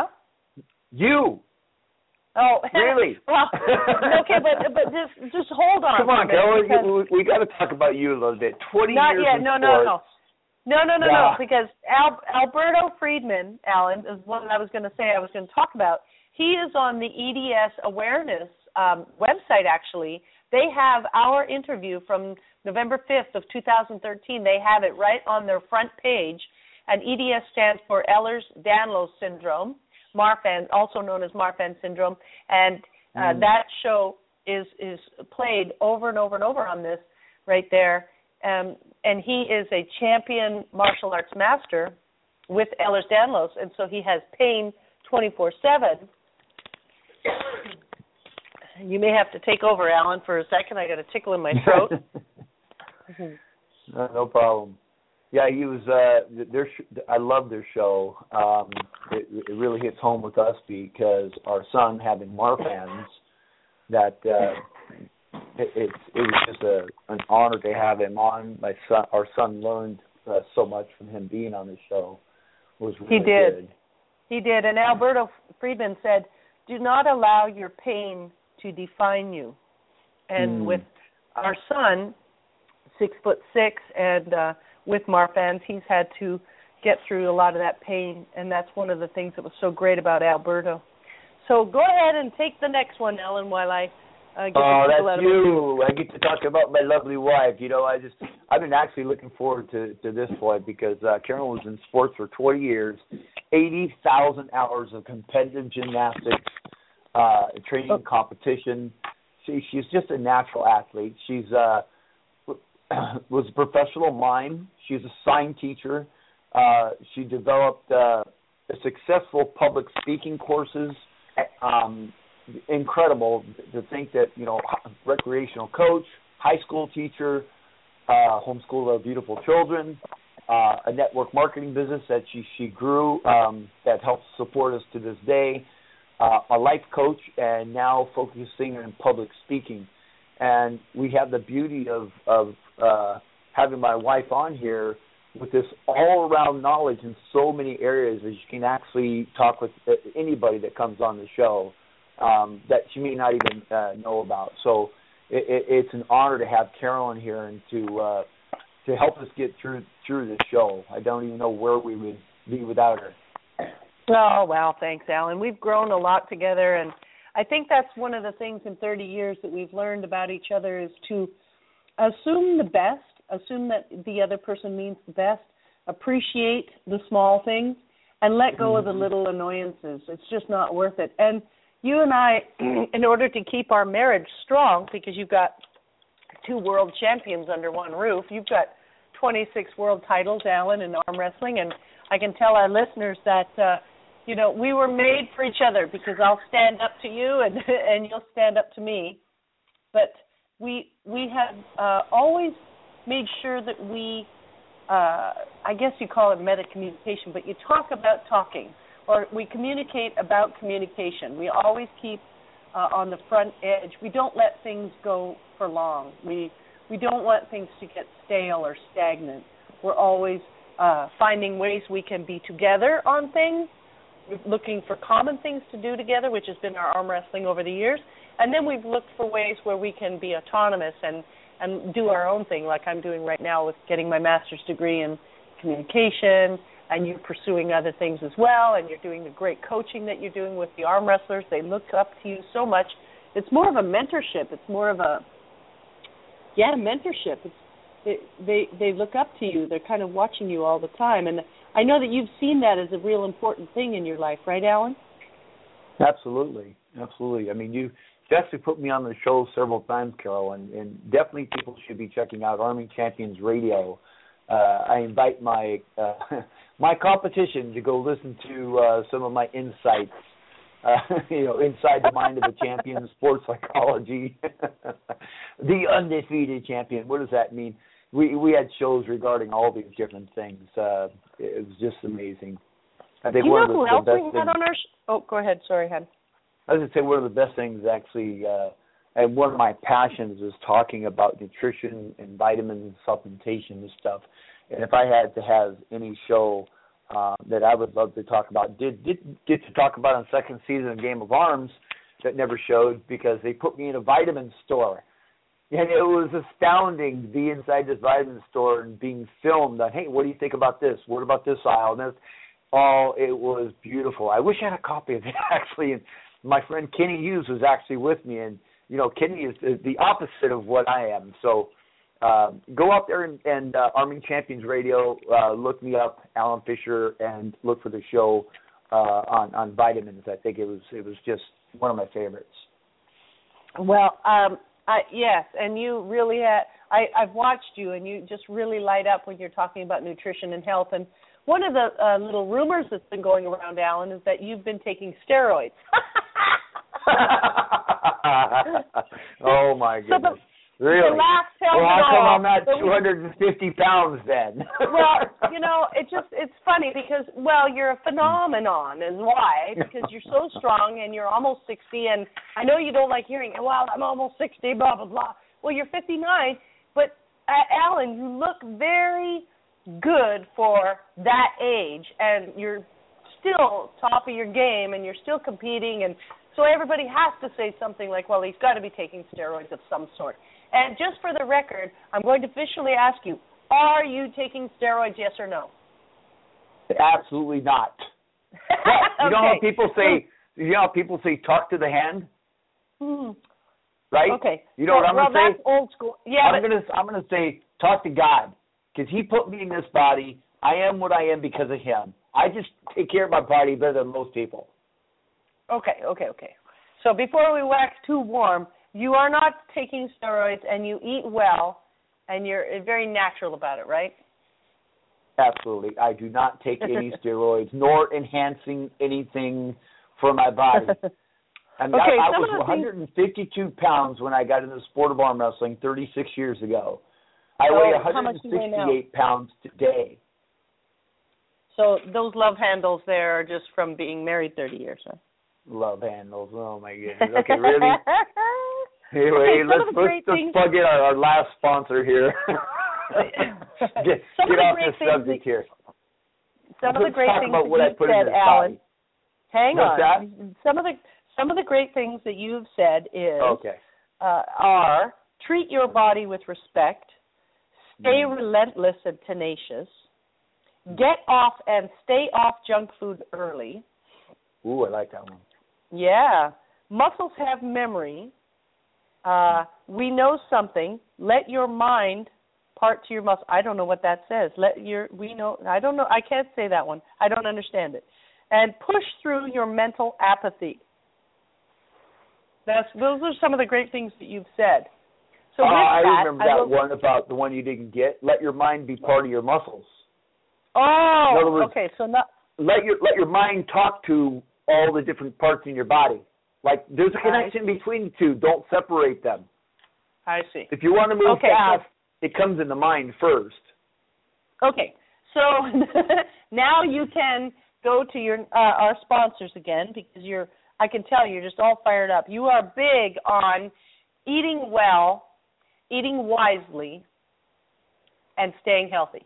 You. Oh, really? Well, okay, but but just just hold on. Come on, Carol, we, we got to talk about you a little bit. Twenty not years yet. in No, sports. no, no. No, no, no, yeah. no, because Al, Alberto Friedman, Alan, is one I was going to say I was going to talk about. He is on the E D S Awareness um, website, actually. They have our interview from November fifth of two thousand thirteen. They have it right on their front page. And E D S stands for Ehlers-Danlos syndrome, Marfan, also known as Marfan syndrome. And uh, mm. that show is is played over and over and over on this right there. Um, and he is a champion martial arts master with Ehlers-Danlos, and so he has pain twenty-four seven. You may have to take over, Alan, for a second. I got a tickle in my throat. no, no problem. Yeah, he was. Uh, their sh- I love their show. Um, it, it really hits home with us because our son having Marfan's, that uh, it, it, it was just a, an honor to have him on. My son, our son, learned uh, so much from him being on the show. It was really he did. Good. He did. And Alberto Friedman said, "Do not allow your pain to define you." And mm. with our son, six foot six, and uh, with Marfan's, he's had to get through a lot of that pain, and that's one of the things that was so great about Alberto. So go ahead and take the next one, Ellen, while I uh, get oh, the that's you. I get to talk about my lovely wife. You know, I just I've been actually looking forward to, to this point because uh, Carolyn was in sports for twenty years, eighty thousand hours of competitive gymnastics, uh, training, oh. competition. She, she's just a natural athlete. She's uh, was a professional mime. She's a sign teacher. Uh, she developed uh, a successful public speaking courses. Um, incredible to think that, you know, recreational coach, high school teacher, uh, homeschool our beautiful children, uh, a network marketing business that she, she grew um, that helps support us to this day, uh, a life coach, and now focusing on public speaking. And we have the beauty of, of uh, having my wife on here with this all-around knowledge in so many areas that you can actually talk with anybody that comes on the show um, that you may not even uh, know about. So it, it, it's an honor to have Carolyn here and to uh, to help us get through through this show. I don't even know where we would be without her. Oh, wow, thanks, Alan. We've grown a lot together, and I think that's one of the things in thirty years that we've learned about each other is to assume the best, assume that the other person means the best, appreciate the small things, and let go mm-hmm. of the little annoyances. It's just not worth it. And you and I, in order to keep our marriage strong, because you've got two world champions under one roof, you've got twenty-six world titles, Alan, in arm wrestling, and I can tell our listeners that, uh, you know, we were made for each other because I'll stand up to you and and you'll stand up to me. But we we have uh, always made sure that we, uh, I guess you call it meta-communication, but you talk about talking, or we communicate about communication. We always keep uh, on the front edge. We don't let things go for long. We we don't want things to get stale or stagnant. We're always uh, finding ways we can be together on things, looking for common things to do together, which has been our arm wrestling over the years. And then we've looked for ways where we can be autonomous and, and do our own thing, like I'm doing right now with getting my master's degree in communication, and you're pursuing other things as well, and you're doing the great coaching that you're doing with the arm wrestlers. They look up to you so much. It's more of a mentorship. It's more of a, yeah, mentorship. It's, it, they they look up to you. They're kind of watching you all the time. And I know that you've seen that as a real important thing in your life, right, Alan? Absolutely. Absolutely. I mean, you actually put me on the show several times, Carol, and, and definitely people should be checking out Arming Champions Radio. Uh, I invite my uh, my competition to go listen to uh, some of my insights, uh, you know, inside the mind of a champion, sports psychology, the undefeated champion. What does that mean? We we had shows regarding all these different things. Uh, it was just amazing. I think you one know of the, who else the best we things, had on our sh- Oh, go ahead. Sorry, Hen. I was going to say one of the best things actually, uh, and one of my passions is talking about nutrition and vitamins and supplementation and stuff. And if I had to have any show uh, that I would love to talk about, did did get to talk about on second season of Game of Arms that never showed because they put me in a vitamin store. And it was astounding to be inside this vitamin store and being filmed on, hey, what do you think about this? What about this aisle? And that's, oh, it was beautiful. I wish I had a copy of it, actually. And my friend Kenny Hughes was actually with me. And, you know, Kenny is the opposite of what I am. So uh, go out there and, and uh, Arming Champions Radio, uh, look me up, Alan Fisher, and look for the show uh, on, on vitamins. I think it was it was just one of my favorites. Well, um, I, yes, and you really had, I, I've watched you, and you just really light up when you're talking about nutrition and health. And one of the uh, little rumors that's been going around, Alan, is that you've been taking steroids. Oh, my goodness. So the, really? The laugh tells well, how it come all. I'm at two hundred fifty pounds then? Well, you know, it just, it's funny because, well, you're a phenomenon is why, because you're so strong and you're almost sixty, and I know you don't like hearing, well, I'm almost sixty, blah, blah, blah. Well, you're fifty-nine, but, uh, Alan, you look very good for that age, and you're still top of your game, and you're still competing, and so everybody has to say something like, well, he's got to be taking steroids of some sort. And just for the record, I'm going to officially ask you, are you taking steroids, yes or no? Absolutely not. But you know how people say, you know how people say, talk to the hand? Hmm. Right? Okay. You know well, what I'm well, going to say? That's old school. Yeah, I'm but, going to I'm going to say, talk to God, because He put me in this body. I am what I am because of Him. I just take care of my body better than most people. Okay, okay, okay. So before we wax too warm, you are not taking steroids, and you eat well, and you're very natural about it, right? Absolutely. I do not take any steroids, nor enhancing anything for my body. I mean, okay, I, I some was of the one hundred fifty-two pounds when I got into the sport of arm wrestling thirty-six years ago. I so weigh how much do you weigh now? one hundred sixty-eight pounds today. So those love handles there are just from being married thirty years, huh? Love handles. Oh, my goodness. Okay, really? Anyway, okay, let's, let's, let's plug in our, our last sponsor here. get some get of off the the subject that, here. Some let's of the great talk things about that what I you've put said, in this Alan. body. Hang What's on. That? Some of the some of the great things that you've said is okay. uh, are treat your body with respect, stay mm. relentless and tenacious, get off and stay off junk food early. Ooh, I like that one. Yeah. Muscles have memory. Uh, we know something. Let your mind part to your muscle. I don't know what that says. Let your we know. I don't know. I can't say that one. I don't understand it. And push through your mental apathy. That's those are some of the great things that you've said. So with uh, I that, remember I that will, one about the one you didn't get. Let your mind be part of your muscles. Oh, In other words, okay. So not let your let your mind talk to all the different parts in your body. Like there's a connection between the two. Don't separate them. I see. If you want to move okay, fast, so, it comes in the mind first. Okay. So now you can go to your uh, our sponsors again because you're. I can tell you're just all fired up. You are big on eating well, eating wisely, and staying healthy.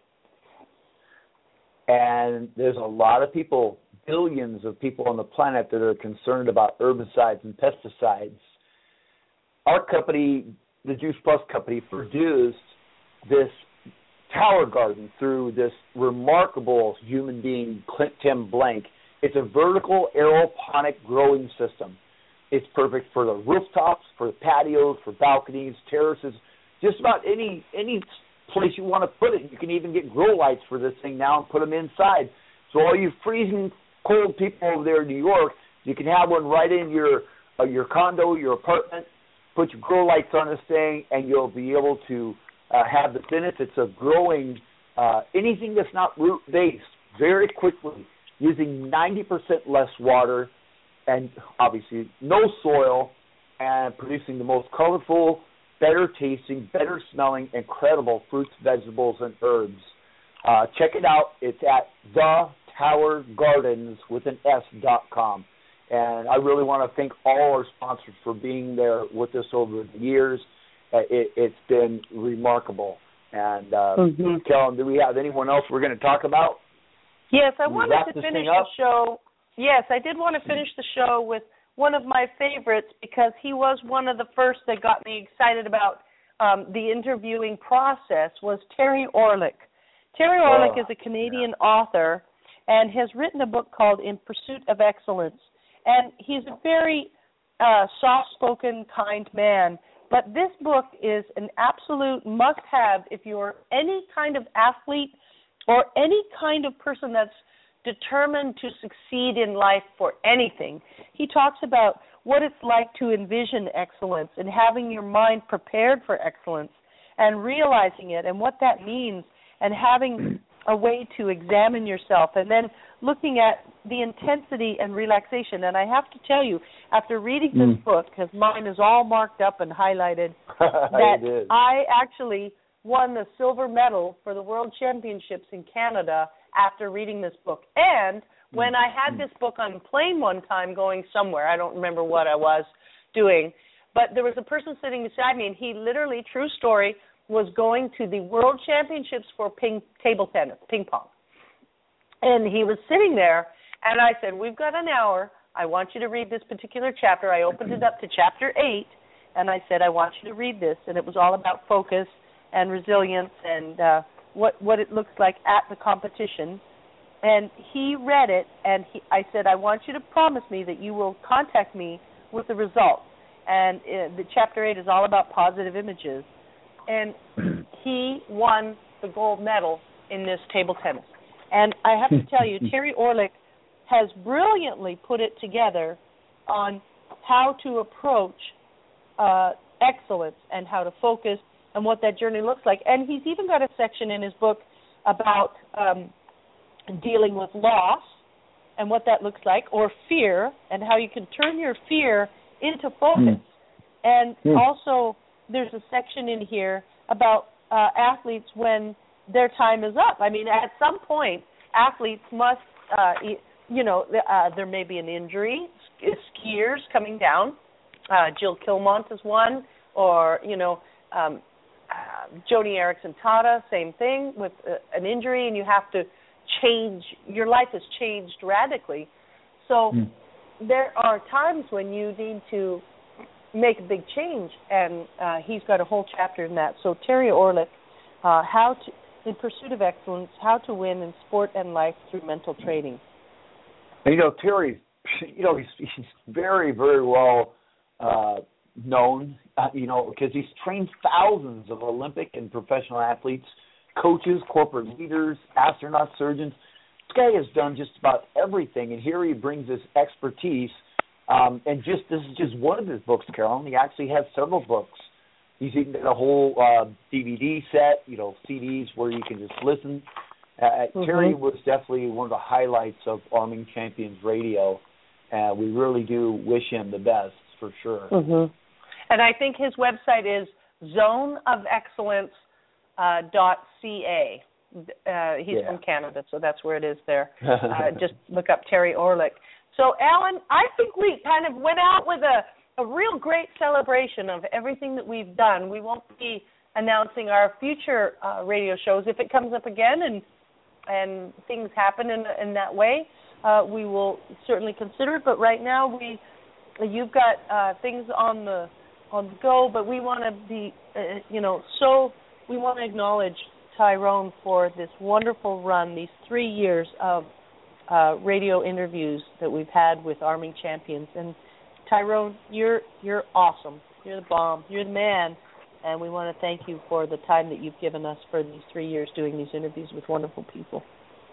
And there's a lot of people, billions of people on the planet that are concerned about herbicides and pesticides. Our company, the Juice Plus Company, produced this tower garden through this remarkable human being, Clint Tim Blank. It's a vertical aeroponic growing system. It's perfect for the rooftops, for the patios, for balconies, terraces, just about any any place you want to put it. You can even get grow lights for this thing now and put them inside. So all you freezing cold people over there in New York, you can have one right in your uh, your condo, your apartment, put your grow lights on this thing, and you'll be able to uh, have the benefits of growing uh, anything that's not root-based very quickly, using ninety percent less water and obviously no soil, and producing the most colorful, better tasting, better smelling, incredible fruits, vegetables, and herbs. Uh, check it out. It's at the tower gardens with an S dot com. And I really want to thank all our sponsors for being there with us over the years. Uh, it, it's been remarkable. And uh, mm-hmm. Kellen, do we have anyone else we're going to talk about? Yes, I we wanted to finish the show. Yes, I did want to finish the show with one of my favorites because he was one of the first that got me excited about um, the interviewing process was Terry Orlick. Terry Orlick oh, is a Canadian yeah. author and has written a book called In Pursuit of Excellence. And he's a very uh, soft-spoken, kind man. But this book is an absolute must-have if you're any kind of athlete or any kind of person that's determined to succeed in life for anything. He talks about what it's like to envision excellence and having your mind prepared for excellence and realizing it and what that means and having a way to examine yourself and then looking at the intensity and relaxation. And I have to tell you, after reading this mm. book, because mine is all marked up and highlighted, that I actually won the silver medal for the World Championships in Canada after reading this book. And when I had this book on a plane one time going somewhere, I don't remember what I was doing, but there was a person sitting beside me, and he literally, true story, was going to the World Championships for ping, table tennis, ping pong. And he was sitting there, and I said, we've got an hour. I want you to read this particular chapter. I opened it up to chapter eight, and I said, I want you to read this. And it was all about focus and resilience and uh, what, what it looks like at the competition. And he read it, and he, I said, I want you to promise me that you will contact me with the results. And uh, the chapter eight is all about positive images. And he won the gold medal in this table tennis. And I have to tell you, Terry Orlick has brilliantly put it together on how to approach uh, excellence and how to focus and what that journey looks like. And he's even got a section in his book about um, dealing with loss and what that looks like, or fear, and how you can turn your fear into focus. Mm. And mm. also there's a section in here about uh, athletes when their time is up. I mean, at some point, athletes must, uh, you know, uh, there may be an injury, skiers coming down. Uh, Jill Kilmont is one, or, you know, um, uh, Joni Eareckson-Tada, same thing, with uh, an injury, and you have to change, your life has changed radically. So mm. there are times when you need to make a big change, and uh, he's got a whole chapter in that. So Terry Orlick, uh, how to, in pursuit of excellence, how to win in sport and life through mental training. And, you know, Terry, you know, he's, he's very, very well uh, known, uh, you know, because he's trained thousands of Olympic and professional athletes, coaches, corporate leaders, astronauts, surgeons. This guy has done just about everything, and here he brings his expertise. Um, and just this is just one of his books, Carolyn. He actually has several books. He's even got a whole uh, D V D set, you know, C Ds where you can just listen. Uh, mm-hmm. Terry was definitely one of the highlights of Arming Champions Radio. Uh, we really do wish him the best, for sure. Mm-hmm. And I think his website is zone of excellence dot c a. Uh, he's yeah. from Canada, so that's where it is there. Uh, just look up Terry Orlick. So, Alan, I think we kind of went out with a, a real great celebration of everything that we've done. We won't be announcing our future uh, radio shows. If it comes up again and and things happen in, in that way, uh, we will certainly consider it. But right now, we you've got uh, things on the on the go. But we want to be, uh, you know, so we want to acknowledge Tyrone for this wonderful run, these three years of Uh, radio interviews that we've had with Arming Champions. And Tyrone, you're you're awesome. You're the bomb. You're the man. And we want to thank you for the time that you've given us for these three years doing these interviews with wonderful people.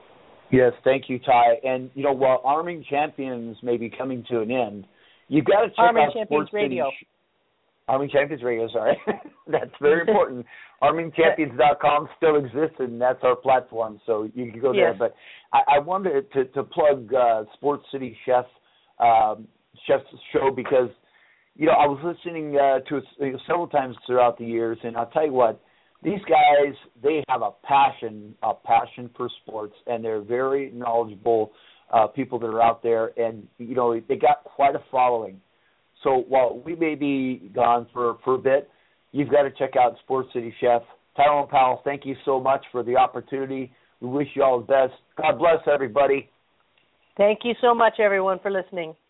Yes, thank you, Ty. And, you know, while Arming Champions may be coming to an end, you've got to check Arming out Champions Sports Radio. City. Arming Champions Radio, sorry. That's very important. Arming Champions dot com still exists, and that's our platform, so you can go there. Yes. But I, I wanted to, to plug uh, Sports City Chef um, Chef's show because, you know, I was listening uh, to it several times throughout the years, and I'll tell you what, these guys, they have a passion, a passion for sports, and they're very knowledgeable uh, people that are out there, and, you know, they got quite a following. So while we may be gone for, for a bit, you've got to check out Sports City Chef. Tyrone Powell, thank you so much for the opportunity. We wish you all the best. God bless everybody. Thank you so much, everyone, for listening.